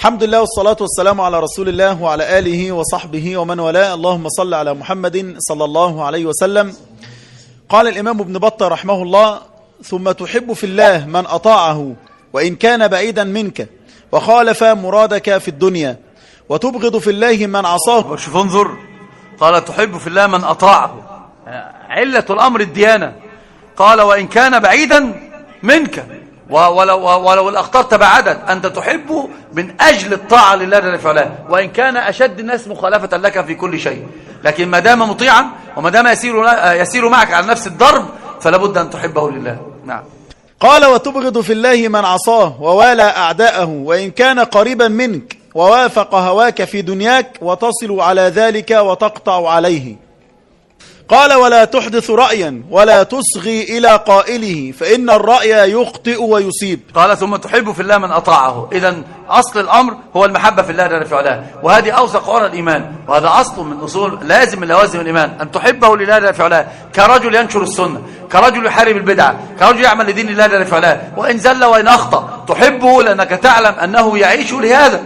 الحمد لله والصلاة والسلام على رسول الله وعلى آله وصحبه ومن والاه. اللهم صل على محمد صلى الله عليه وسلم. قال الإمام ابن بطة رحمه الله: ثم تحب في الله من أطاعه وإن كان بعيدا منك وخالف مرادك في الدنيا، وتبغض في الله من عصاه. شوف انظر، قال تحب في الله من أطاعه، علة الأمر الديانة. قال وإن كان بعيدا منك، ولو الأخطار تبعدت أنت تحبه من أجل الطاعة لله جل وعلا، وإن كان أشد الناس مخالفة لك في كل شيء، لكن ما دام مطيعا وما دام يسير معك على نفس الضرب فلا بد أن تحبه لله. نعم. قال وتبغض في الله من عصاه ووالى أعداءه وإن كان قريبا منك ووافق هواك في دنياك، وتصل على ذلك وتقطع عليه. قال ولا تحدث رأيا ولا تصغي إلى قائله، فإن الرأي يخطئ ويصيب. قال ثم تحب في الله من أطاعه. إذن أصل الأمر هو المحبة في الله جل وعلا، وهذه أوثق عرى الإيمان، وهذا أصل من أصول لازم من لوازم الإيمان، أن تحبه لله جل وعلا، كرجل ينشر السنة، كرجل يحارب البدعة، كرجل يعمل لدين الله جل وعلا، وإن زل وإن أخطأ تحبه لأنك تعلم أنه يعيش لهذا،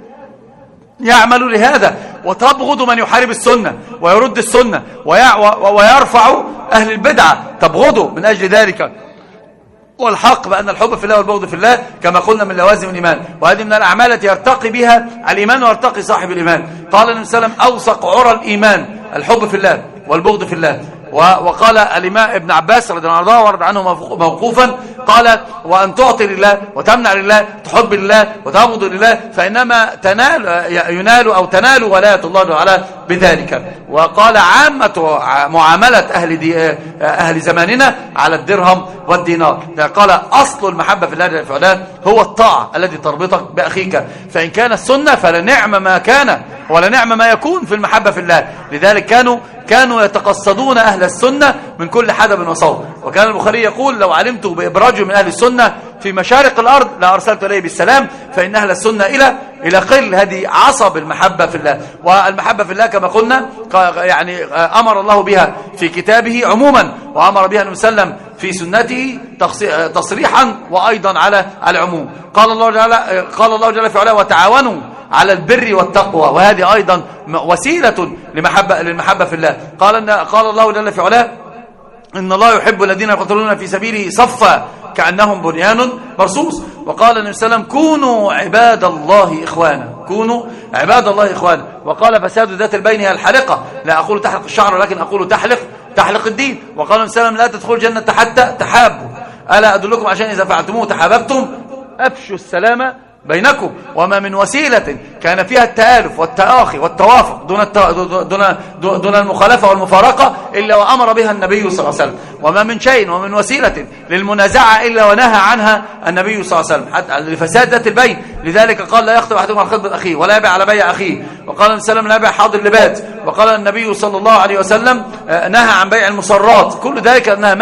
يعمل لهذا. وتبغض من يحارب السنة ويرد السنة ويرفع أهل البدعة، تبغضه من أجل ذلك. والحق بأن الحب في الله والبغض في الله كما قلنا من لوازم الإيمان، وهذه من الأعمال التي يرتقي بها الإيمان ويرتقي صاحب الإيمان. قال النبي صلى الله عليه وسلم أوثق عرى الإيمان الحب في الله والبغض في الله. وقال الإمام ابن عباس رضي الله عنه ورد عنه موقوفا، قال وأن تعطي لله وتمنع لله، تحب لله وتبغض لله، فإنما ينال أو تنال ولاية الله تعالى بذلك. وقال عامة معاملة أهل زماننا على الدرهم والدينار. قال أصل المحبة في الله جل وعلا هو الطاعة التي تربطك بأخيك، فإن كان السنة فلنعم ما كان ولنعم ما يكون في المحبة في الله. لذلك كانوا يتقصدون أهل السنة من كل حدب وصوب. وكان البخاري يقول لو علمت بإبراج من أهل السنة في مشارق الأرض لأرسلت إليه بالسلام، فإن أهل السنة إلى قل. هذه عصب المحبة في الله. والمحبة في الله كما قلنا يعني أمر الله بها في كتابه عموما، وأمر بها النبي صلى الله عليه وسلم في سنته تصريحا وأيضا على العموم. قال الله جل وعلا وتعاونوا على البر والتقوى، وهذه أيضا وسيلة للمحبة في الله. قال الله جل وعلا إن الله يحب الذين يقاتلون في سبيله صفا كأنهم بنيان مرصوص. وقال النبي صلى الله عليه وسلم كونوا عباد الله إخوانا، كونوا عباد الله إخوانا. وقال فساد ذات البين هي الحلقة، لا أقول تحلق الشعر ولكن أقول تحلق الدين. وقال النبي صلى الله عليه وسلم لا تدخلوا الجنة حتى تحابوا، ألا أدلكم عشان إذا فعلتموه تحاببتم، أفشوا السلام بينكم. وما من وسيلة كان فيها التآلف والتآخي والتوافق دون المخالفة والمفارقة إلا وأمر بها النبي صلى الله عليه وسلم. وما من شيء ومن وسيلة للمنازعة إلا ونهى عنها النبي صلى الله عليه وسلم، حتى لفساد ذات البين. لذلك قال لا يخطب أحدكم على خطبة أخيه ولا يبيع على بيع أخيه. وقال النبي صلى الله عليه وسلم لا يبيع حاضر لباد. وقال النبي صلى الله عليه وسلم نهى عن بيع المصرات. كل ذلك أنها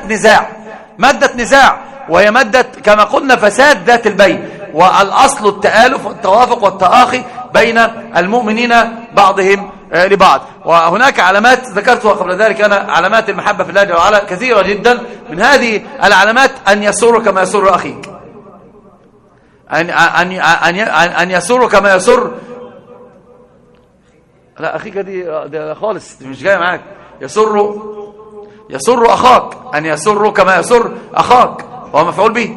مادة نزاع، وهي مادة كما قلنا فساد ذات البين. والأصل التآلف والتوافق والتآخي بين المؤمنين بعضهم لبعض. وهناك علامات ذكرتها قبل ذلك أنا، علامات المحبة في الله جل وعلا كثيرة جدا. من هذه العلامات أن يسر كما يسر أخيك، أن يسر كما يسر لا أخيك دي خالص مش جاي معاك. يسر أخاك، أن يسر كما يسر أخاك، وهو مفعول به.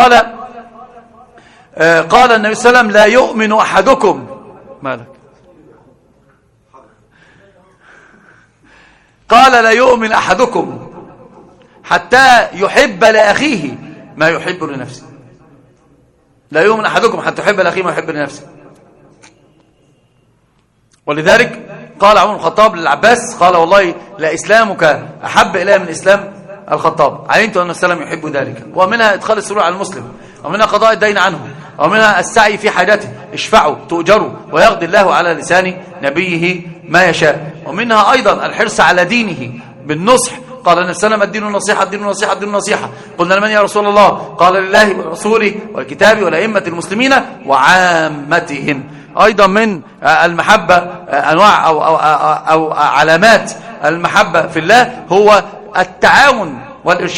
قال النبي صلى الله عليه وسلم لا يؤمن أحدكم، مالك؟ قال لا يؤمن أحدكم حتى يحب لأخيه ما يحب لنفسه. لا يؤمن أحدكم حتى يحب لأخيه ما يحب لنفسه. ولذلك قال عمر بن الخطاب للعباس قال والله لا إسلامك أحب إلي من إسلام الخطاب، علمت أن السلام يحب ذلك. ومنها إدخال السرور على المسلم، ومنها قضاء الدين عنه، ومنها السعي في حاجته، اشفعوا تؤجروا ويقضي الله على لسان نبيه ما يشاء. ومنها أيضا الحرص على دينه بالنصح. قال النبي صلى الله عليه وسلم الدين النصيحة، الدين النصيحة، الدين النصيحة. قلنا لمن يا رسول الله؟ قال لله ورسوله والكتاب والأئمة المسلمين وعامتهم. أيضا من المحبة أنواع أو علامات المحبة في الله هو التعاون والإرشاد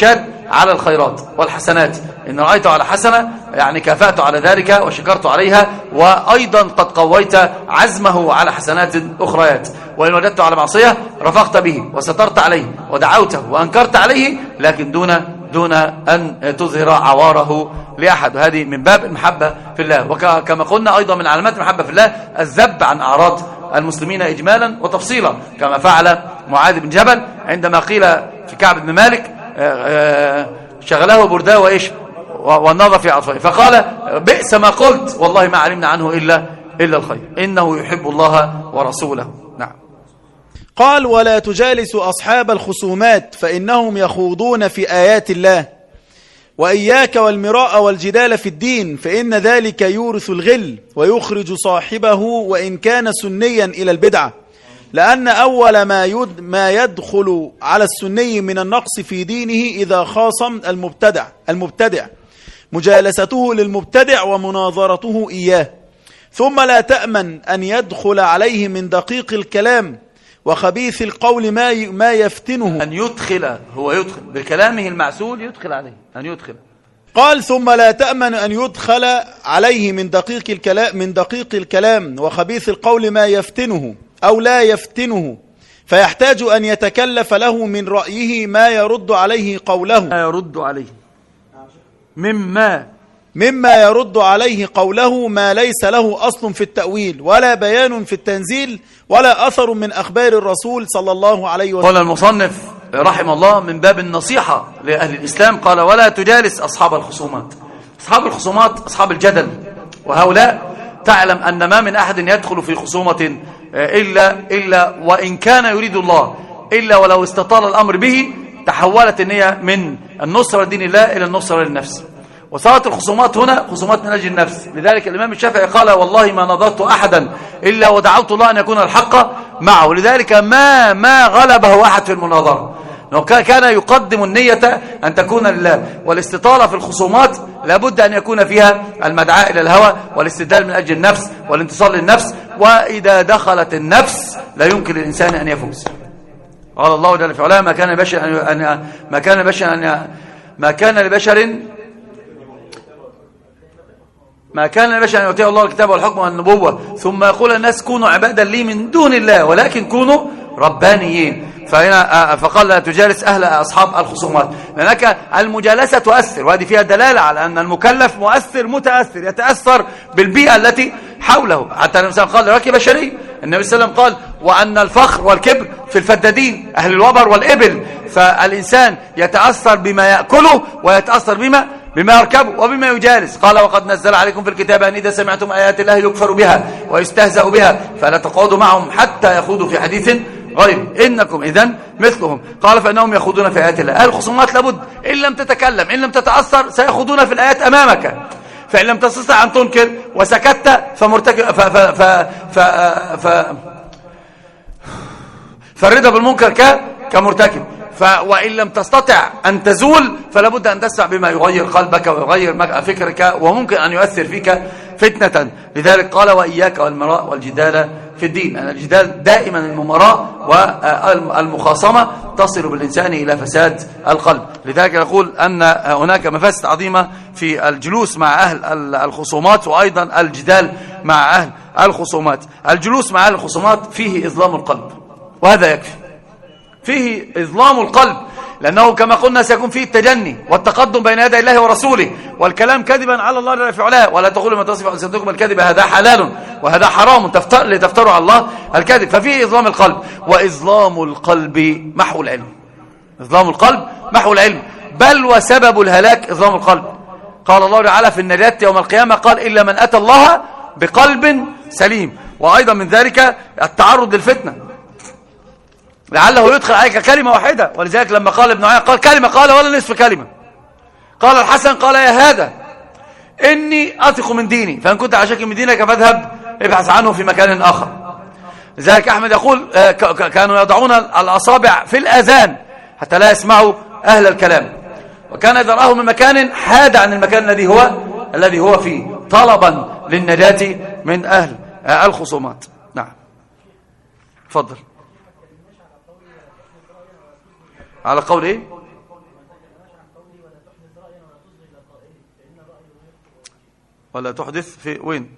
على الخيرات والحسنات. إن رأيته على حسنة يعني كافأت على ذلك وشكرت عليها، وأيضا قد قويت عزمه على حسنات أخريات. وإن وجدته على معصية رفقت به وسترت عليه ودعوته وأنكرت عليه، لكن دون أن تظهر عواره لأحد. هذه من باب المحبة في الله. وكما قلنا أيضا من علامات المحبة في الله الذب عن أعراض المسلمين إجمالا وتفصيلا، كما فعل معاذ بن جبل عندما قيل في كعب بن مالك شغله برداه وإيش والنظر في عطفه، فقال بئس ما قلت والله ما علمنا عنه إلا الخير، إنه يحب الله ورسوله. نعم. قال ولا تجالس أصحاب الخصومات فإنهم يخوضون في آيات الله، وإياك والمراء والجدال في الدين فإن ذلك يورث الغل ويخرج صاحبه وإن كان سنيا إلى البدعة، لأن أول ما يدخل على السني من النقص في دينه إذا خاصم المبتدع مجالسته للمبتدع ومناظرته إياه، ثم لا تأمن أن يدخل عليه من دقيق الكلام وخبيث القول ما يفتنه. أن يدخل، هو يدخل بكلامه المعسول، يدخل عليه أن يدخل. قال ثم لا تأمن أن يدخل عليه من دقيق الكلام وخبيث القول ما يفتنه أو لا يفتنه، فيحتاج أن يتكلف له من رأيه ما يرد عليه قوله، ما يرد عليه مما يرد عليه قوله ما ليس له أصل في التأويل ولا بيان في التنزيل ولا أثر من أخبار الرسول صلى الله عليه وسلم. قال المصنف رحمه الله من باب النصيحة لأهل الإسلام، قال ولا تجالس أصحاب الخصومات. أصحاب الخصومات أصحاب الجدل، وهؤلاء تعلم أن ما من أحد يدخل في خصومة إلا وإن كان يريد الله، إلا ولو استطال الأمر به تحولت النية من النصرة لدين الله إلى النصرة للنفس. وصارت الخصومات هنا خصومات من أجل النفس. لذلك الإمام الشافعي قال والله ما نظرت أحدا إلا ودعوت الله أن يكون الحق معه. لذلك ما غلبه أحد في المناظرة، كان يقدم النية أن تكون لله. والاستطالة في الخصومات لابد أن يكون فيها المدعاء إلى الهوى والاستدلال من أجل النفس والانتصار للنفس، وإذا دخلت النفس لا يمكن للإنسان أن يفوز. قال الله جل في علاه ما كان لبشر أن يؤتيه الله الكتاب والحكم والنبوة ثم يقول الناس كونوا عبادا لي من دون الله ولكن كونوا ربانيين. فقال لا تجالس أصحاب الخصومات، لأنك المجالسة تؤثر، وهذه فيها دلالة على أن المكلف متأثر يتأثر بالبيئة التي حوله. حتى الإنسان قال ركب شري، النبي صلى الله عليه وسلم قال وأن الفخر والكبر في الفدادين أهل الوبر والإبل. فالإنسان يتأثر بما يأكله ويتأثر بما يركبه وبما يجالس. قال وقد نزل عليكم في الكتاب أن إذا سمعتم آيات الله يكفر بها ويستهزأ بها فلا تقعدوا معهم حتى يخوضوا في حديث غير إنكم إذن مثلهم. قال فإنهم يخوضون في آيات الله. أهل الخصومات لابد إن لم تتكلم إن لم تتأثر سيخوضون في الآيات أمامك، فإن لم تستطع أن تنكر وسكت فالرضا بالمنكر كمرتكب. وإن لم تستطع أن تزول فلا بد أن تسمع بما يغير قلبك ويغير فكرك وممكن أن يؤثر فيك فتنة. لذلك قال وإياك والمراء والجدال في الدين. أن الجدال دائما الممراء والمخاصمة تصل بالإنسان إلى فساد القلب. لذلك نقول أن هناك مفاسد عظيمة في الجلوس مع أهل الخصومات وأيضا الجدال مع أهل الخصومات. الجلوس مع أهل الخصومات فيه إظلام القلب، وهذا يكفي، فيه إظلام القلب، لأنه كما قلنا سيكون فيه التجني والتقدم بين يدي الله ورسوله والكلام كذبا على الله جل في علاه. ولا تقولوا ما تصف ألسنتكم الكذب هذا حلال وهذا حرام لتفتروا على الله الكذب. ففيه إظلام القلب، وإظلام القلب محو العلم. إظلام القلب محو العلم، بل وسبب الهلاك إظلام القلب. قال الله تعالى في النجاة يوم القيامة قال إلا من أتى الله بقلب سليم. وأيضا من ذلك التعرض للفتنة، لعله يدخل عليك كلمة واحدة. ولذلك لما قال ابن عياض قال كلمة قال ولا نصف كلمة. قال الحسن قال يا هذا إني أثق من ديني فإن كنت على شك من دينك فاذهب ابحث عنه في مكان آخر. لذلك أحمد يقول كانوا يضعون الأصابع في الأذان حتى لا يسمعوا أهل الكلام، وكان إذا رآه من مكان حاد عن المكان الذي هو فيه طلبا للنجاة من أهل الخصومات. نعم تفضل. على قول ايه؟ ولا تحدث في وين؟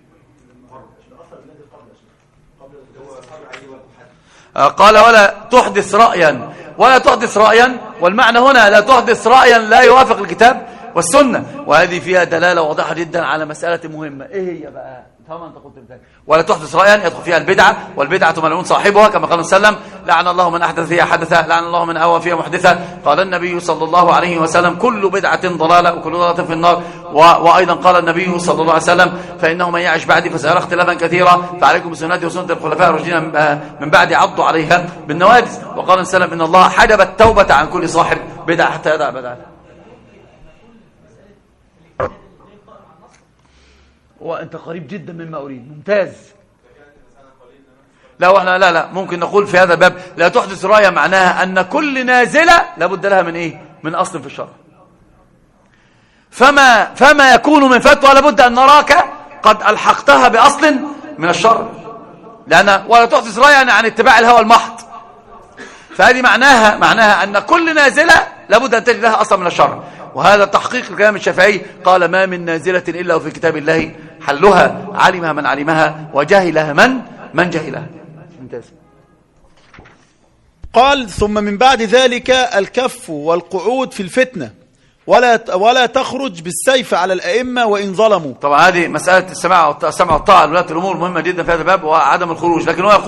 قال ولا تحدث رأيا، ولا تحدث رأيا، والمعنى هنا لا تحدث رأيا لا يوافق الكتاب والسنة، وهذه فيها دلالة واضحة جدا على مسألة مهمة. ايه هي بقى؟ طبعا انت قلت بذلك. ولا تحدث رأيا يدخل فيها البدعة، والبدعة ملعون صاحبها كما قال صلى الله عليه وسلم: لعن الله من أحدث فيها حدثا، لعن الله من أوى فيها محدثا. قال النبي صلى الله عليه وسلم: كل بدعة ضلالة وكل ضلالة في النار. وأيضا قال النبي صلى الله عليه وسلم: فإنه من يعش بعدي فسيرى اختلافا كثيرا، فعليكم بسنتي وسنة الخلفاء الراشدين من بعد عضوا عليها بالنواجذ. وقال صلى الله عليه وسلم: إن الله حجب التوبة عن كل صاحب بدعة حتى يدع بدعة. وأنت قريب جدا مما أريد، ممتاز. لا ممكن نقول في هذا الباب لا تحدث رأيا معناها أن كل نازلة لابد لها من إيه؟ من أصل في الشرع. فما يكون من فتوى لابد أن نراك قد ألحقتها بأصل من الشرع، لأن ولا تحدث رأيا عن اتباع الهوى المحض. فهذه معناها أن كل نازلة لابد أن تجد لها أصل من الشرع، وهذا تحقيق الكلام الشافعي. قال: ما من نازلة إلا وفي كتاب الله حلها، علمها من علمها وجهلها من جهلها. ممتاز. قال: ثم من بعد ذلك الكف والقعود في الفتنة، ولا تخرج بالسيف على الأئمة وإن ظلموا. طبعا هذه مسألة السمع والطاعة لولاة الأمور مهمة جدا في هذا الباب، وعدم الخروج. لكن هو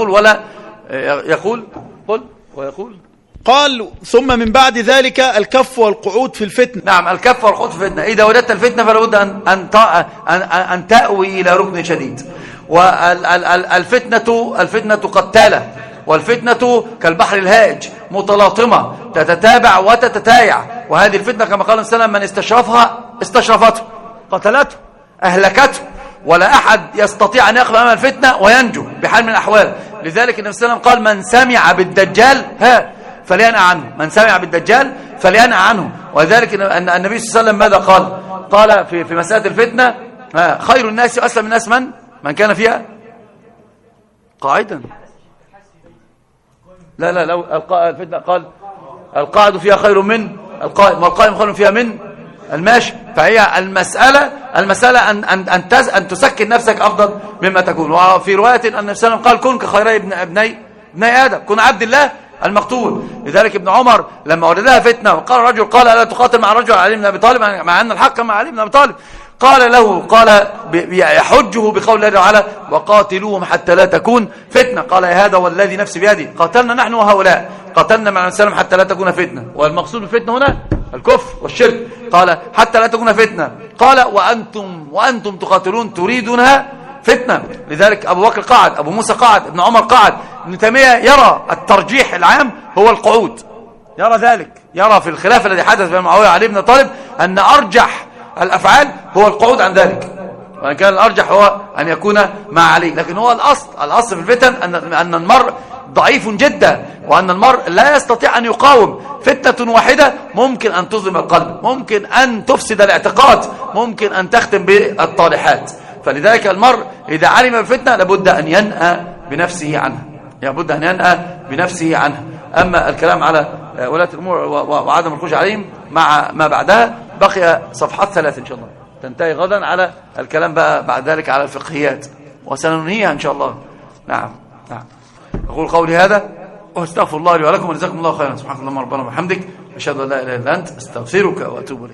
يقول قال: ثم من بعد ذلك الكف والقعود في الفتنة. نعم، الكف والقعود في الفتنة. إذا وجدت الفتنة فلا بد أن تأوي إلى ركن شديد. والفتنة قتالة، والفتنة كالبحر الهائج متلاطمة تتتابع وتتتايع. وهذه الفتنة كما قال السلام: من استشرفها استشرفته، قتلته، أهلكته، ولا أحد يستطيع أن يقف أمام الفتنة وينجو بحال من الأحوال. لذلك النبي صلى الله عليه وسلم قال: من سمع بالدجال فلينأ عنه، من سمع بالدجال فلينأ عنه. وذلك أن النبي صلى الله عليه وسلم ماذا قال في مسألة الفتنة: خير الناس وأسلم الناس من كان فيها قاعدا. لا لو الفتنة قال: القاعد فيها خير من القائم، والقائم خير فيها من الماشي. فهي المسألة أن تسكن نفسك أفضل مما تكون. وفي رواية أن النبي صلى الله عليه وسلم قال: كن كخيري ابني آدم، كن عبد الله المقتول. لذلك ابن عمر لما وردها فتنة وقال رجل: قال: ألا تقاتل مع رجل علي بن أبي طالب، مع أن الحق مع علي بن أبي طالب. قال يحجه بقول الله تعالى: وقاتلوهم حتى لا تكون فتنة. قال: هذا والذي نفسي بيدي قاتلنا نحن وهؤلاء، قاتلنا مع السلام حتى لا تكون فتنة. والمقصود بالفتنة هنا الكفر والشرك. قال: حتى لا تكون فتنة. قال: وأنتم تقاتلون تريدونها فتنة. لذلك أبو بكر قعد، أبو موسى قعد، ابن عمر قعد. ابن تيمية يرى الترجيح العام هو القعود، يرى ذلك، يرى في الخلاف الذي حدث بين معاوية وعلي بن طالب أن أرجح الأفعال هو القعود عن ذلك، وأن كان الأرجح هو أن يكون مع علي. لكن هو الأصل في الفتن أن المرء ضعيف جدا، وأن المرء لا يستطيع أن يقاوم. فتنة واحدة ممكن أن تظلم القلب، ممكن أن تفسد الاعتقاد، ممكن أن تختم بالطالحات. فلذلك المرء إذا علم الفتنة لابد أن ينأى بنفسه عنها، أما الكلام على ولاة الأمور وعدم الخروج عليهم مع ما بعدها بقي صفحات 3 إن شاء الله، تنتهي غدا على الكلام بقى بعد ذلك على الفقهيات، وسننهيها إن شاء الله. نعم. أقول قولي هذا واستغفر الله لي ولكم، وجزاكم الله خيرا. سبحانك اللهم ربنا وبحمدك، أشهد أن لا إله إلا أنت، أستغفرك وأتوب إليك.